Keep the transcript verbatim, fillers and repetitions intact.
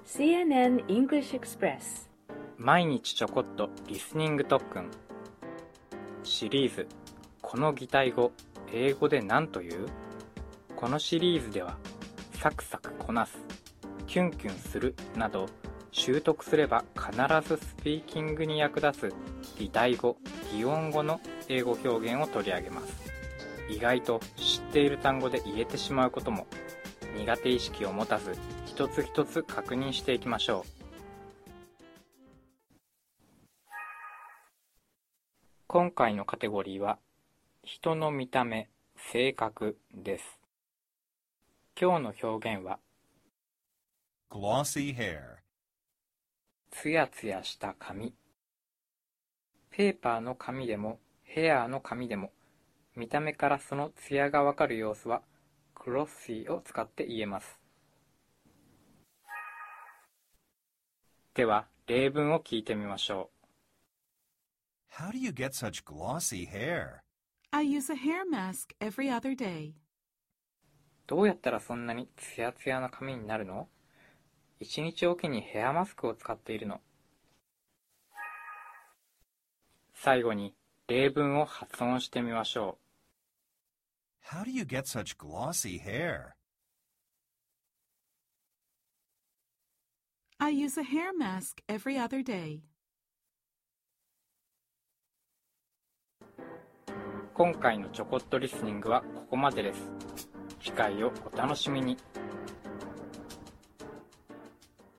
シーエヌエヌ English Express 毎日ちょこっとリスニング特訓シリーズこの擬態語英語で何という？このシリーズではサクサクこなす、キュンキュンするなど習得すれば必ずスピーキングに役立つ擬態語、擬音語の英語表現を取り上げます。意外と知っている単語で言えてしまうことも苦手意識を持たず一つ一つ確認していきましょう。今回のカテゴリーは人の見た目、性格です。今日の表現は glossy hair, つやつやした髪。ペーパーの紙でもヘアの紙でも見た目からそのツヤがわかる様子はグロッシーを使って言えます。では例文を聞いてみましょう。 How do you get such glossy hair? I use a hair mask every other day. どうやったらそんなにツヤツヤな髪になるの？一日おきにヘアマスクを使っているの。最後に例文を発音してみましょう。 How do you get such glossy hair? I use a hair mask every other day. 今回のちょこっとリスニングはここまでです。次回をお楽しみに。